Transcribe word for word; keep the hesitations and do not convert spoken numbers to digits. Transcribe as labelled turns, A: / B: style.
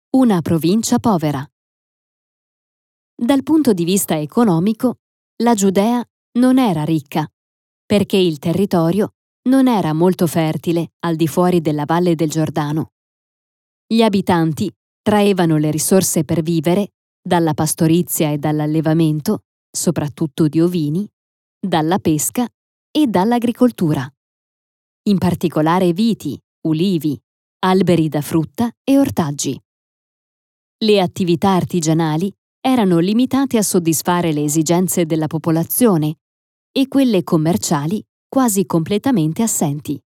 A: Una provincia povera. Dal punto di vista economico, la Giudea non era ricca, perché il territorio non era molto fertile al di fuori della valle del Giordano. Gli abitanti traevano le risorse per vivere dalla pastorizia e dall'allevamento, soprattutto di ovini, dalla pesca e dall'agricoltura. In particolare viti, ulivi, alberi da frutta e ortaggi. Le attività artigianali erano limitate a soddisfare le esigenze della popolazione e quelle commerciali quasi completamente assenti.